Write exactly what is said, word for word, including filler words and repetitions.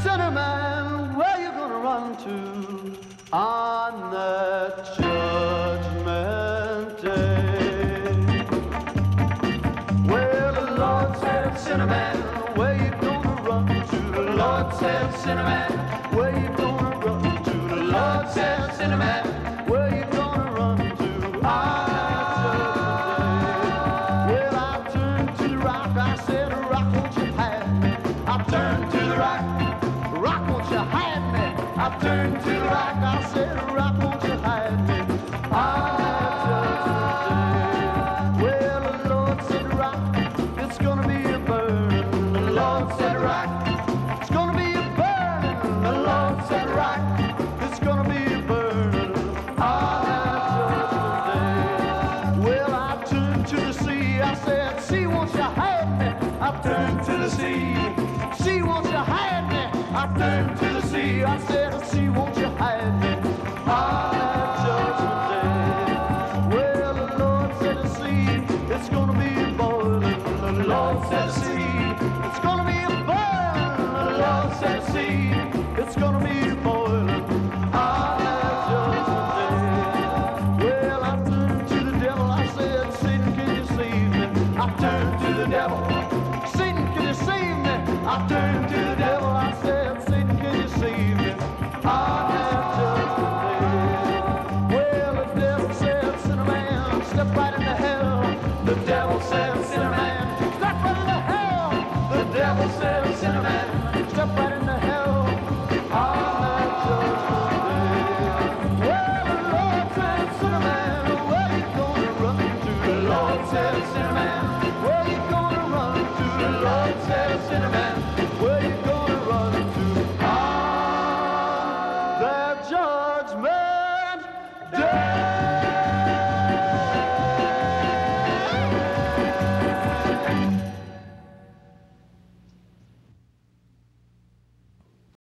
Cinnamon, where you gonna run to on that judgment day? Well, the Lord said, Cinnamon, where you gonna run to? The Lord said, Cinnamon, where you gonna run to? The Lord said, Cinnamon, where you gonna run to on that judgment day? Well, I turned to the rock, I said, rock, won't you hide me? I turned to the rock, rock, won't you hide me? I turned to the rock, I said, rock, won't you hide me? On that judgment day. Well, the Lord said, rock, it's gonna be a burning. The Lord said, rock, it's gonna be a burning. The Lord said, rock, it's gonna be a burning. On that judgment day. Well, I turned to the sea, I said, sea, won't you hide me? I turned to the sea, sea, won't you hide me? I turned to the sea, I said, sea, won't you hide me? On that judgment day. Well, the Lord said the sea, it's gonna be boiling. The Lord said the sea, it's gonna be boiling. The Lord said the sea, it's gonna be boiling. On that judgment day. Well, I turned to the devil, I said, Satan, can you save me? I turned to the devil, Satan, can you save me? I turned to the devil, I said, Satan, can you save me? On that judgment day. Well, the devil said, Cinnamon, step right into hell. The devil said, Cinnamon, step right into hell. The devil said, Cinnamon, step right